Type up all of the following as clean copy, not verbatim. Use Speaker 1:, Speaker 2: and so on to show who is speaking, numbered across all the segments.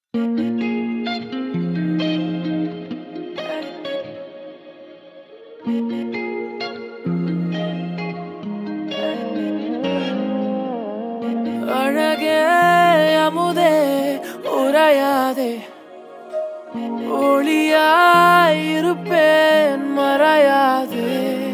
Speaker 1: அழகே அமுதே உரையாதே, ஒளியாயிருப்பேன் மறையாதே.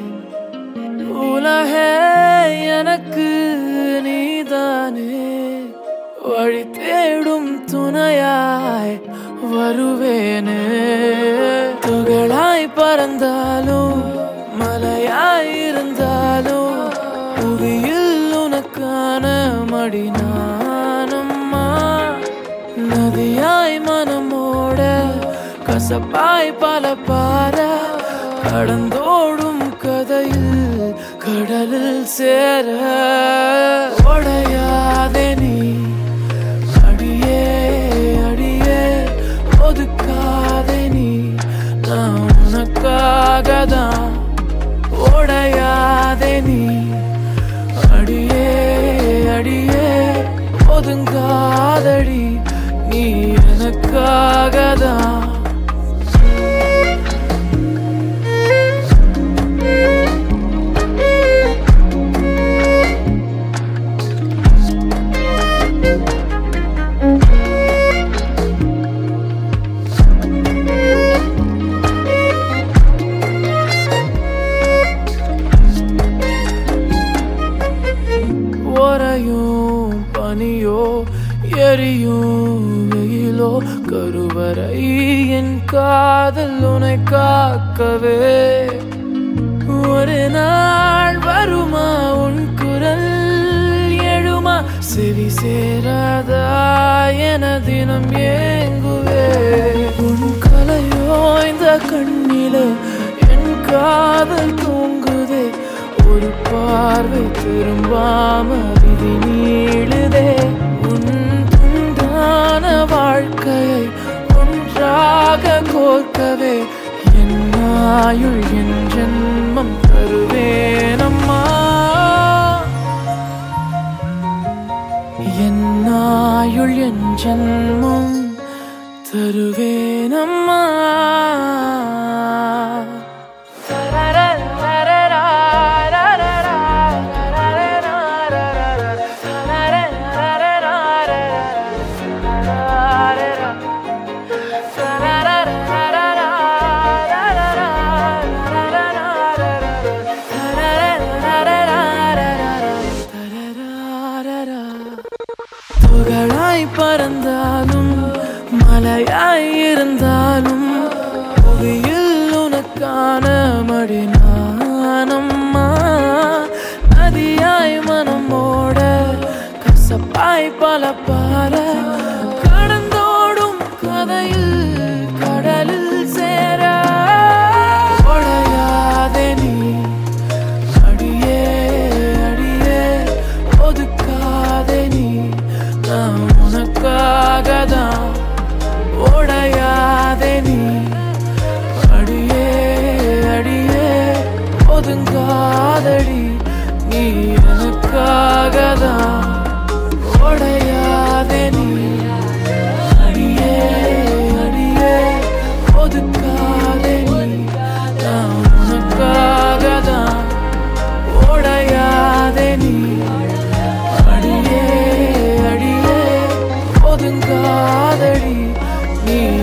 Speaker 1: உலகே எனக்கு நீதானே, வழி தேடும் துணையாய் வருவேனே. துகளாய் பறந்தாலும் மலையாயிருந்தாலும் புவியில் உனக்கான மடி நானம்மா. நதியாய் மனமோட கசப்பாய் பல பார கடந்தோடும் கதையில் கடலில் சேர. உடையாதே நீ அடியே அடியே, ஒதுக்காதே நீ, நான் உனக்காகதான். உடையாதே நீ அடியே அடியே, ஒதுங்காதடி நீ எனக்காகதான். ஒரையும் பனியோ எரியும் வெயிலோ, கருவறை என் காதல் உனை காக்கவே. ஒரு நாள் வருமா உன் குரல் எழுமா, செவி சேராதா என தினம் ஏங்குவே. உன் கலையோ இந்த கண்ணிலே என் காதல் தூங்குதே. ஒரு பார்வை திரும்பாம விதி நீளுதே. உன் துண்டான வாழ்க்கையை ஒன்றாக கோர்க்கவே என் ஆயுள் என் ஜென்மம் தருவேனம்மா. என் ஆயுள் என் ஜென்மம் தருவேனம்மா. துகளாய் பறந்தாலும் மலையாயிருந்தாலும் புவியில் உனக்கான மடி நானம்மா. நதியாய் மனமோட கசப்பாய் பல பார கடந்தோடும் கதையில் கடலில் சேர. உடையாதே நீ அடியே அடியே, ஒதுக்காதே நீ, நான் உனக்காகதான். உடையாதே நீ அடியே அடியே, ஒதுங்காதடி நீ எனக்காகதான். உடையாதே நீ அடியே அடியே, ஒதுக்காதே நீ, நான் உனக்காகதான். உடையாதே நீ அடியே அடியே, ஒதுங்காதடி நீ